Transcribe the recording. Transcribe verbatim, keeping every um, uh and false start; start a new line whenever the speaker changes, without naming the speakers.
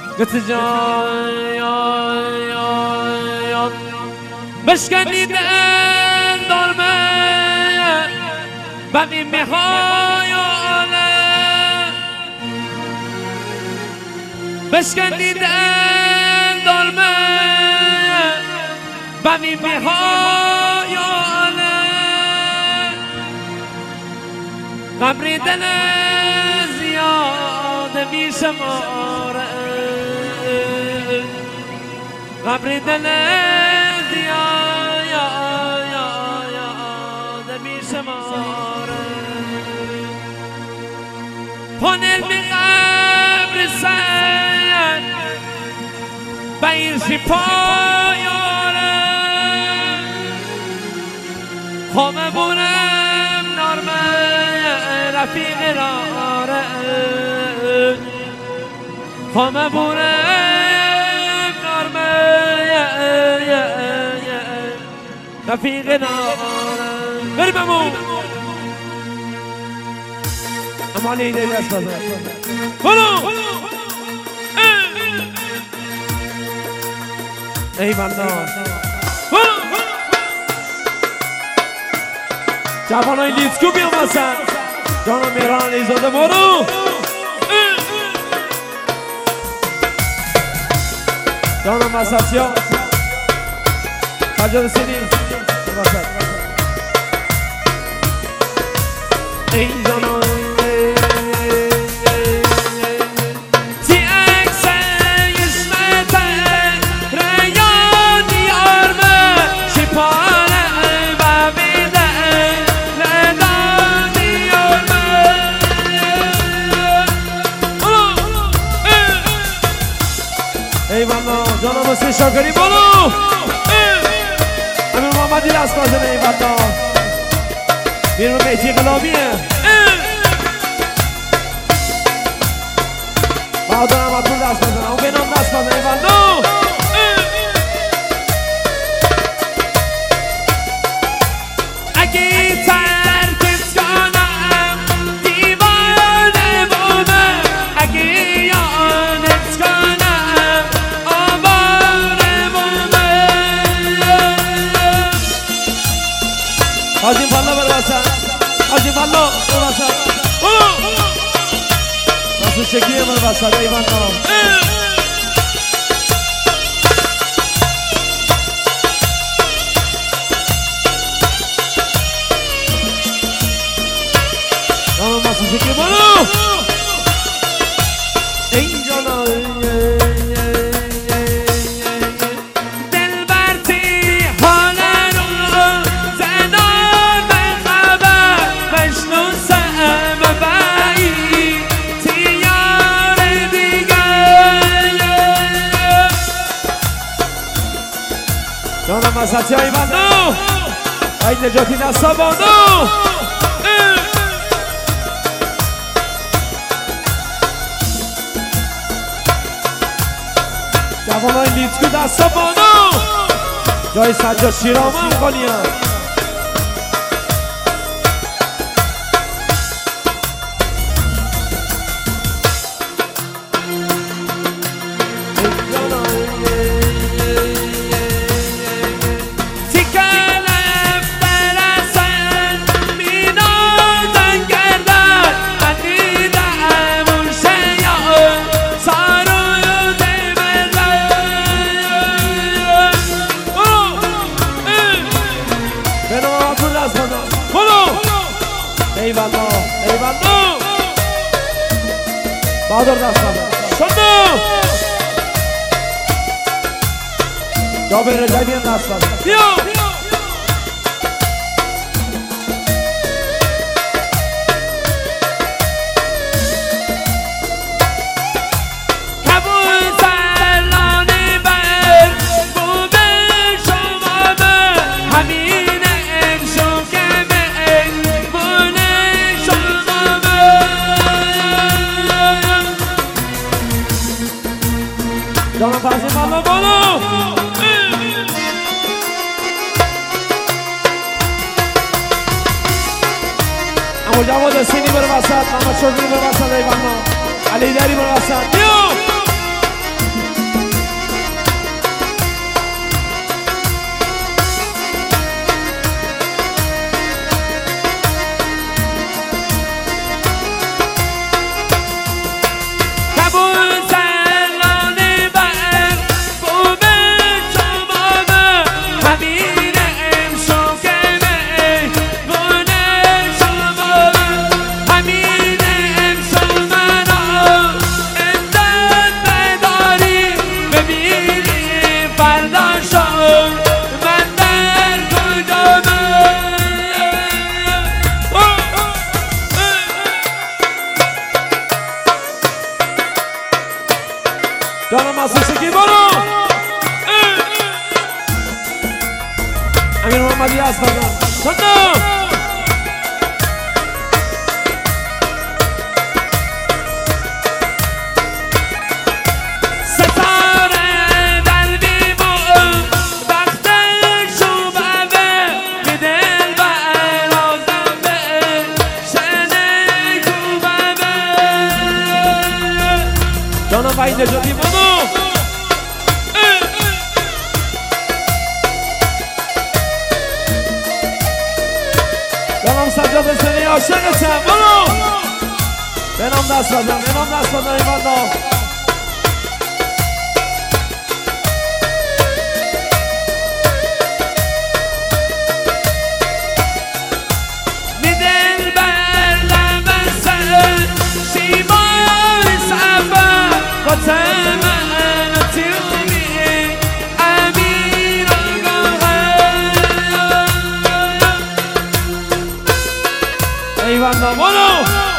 گفت جان بشکنید دارمه بمی میهای آله بشکنید دارمه بمی میهای آله قبری دل زیاد می شماره قبری دل پانل می قبر سید بیر شپایاره خامه بورم نارمه رفیق راره خامه بورم نارمه رفیق راره بریم امون امانی ایده دست بزن بلو ای بندان جوانای لیسکو بیام بسن جانا میران ایزاده برو جانا مساسی ها سجاد سینی ای جانا جانا مسیح شاکری بولو امیر محمدی دست بازه نیواندا بیرون بیتی قلابیه بهادر احمدپور دست بازه اون بینام دست بازه نیواندا اگه ترکت کنم دیوانه بومه اگه یادت کنم حاجی فلا برباسن حاجی فلا برباسن ناسو شکیه برباسن ایوان نام نام ناسو شکیه برو این جانا جانم مساسی های بندو ای نجاتی دستا باندو جوان های لیتکو دستا باندو جای سجاد شیرام هم کنی هم ایوالله ایوالله بهادر دست بزن شدو جابر رجبی هم دست بزن بیا جانا پرسی مالا بولو اما جواد سینی بر وسط محمد شکری بر وسط ایوانا علی دری بر وسط بیو نجاتی منو دلم سجاد سنی عاشقتم منو بنام دست بدم بنام دست بدم ایمان دام ایوان دامانو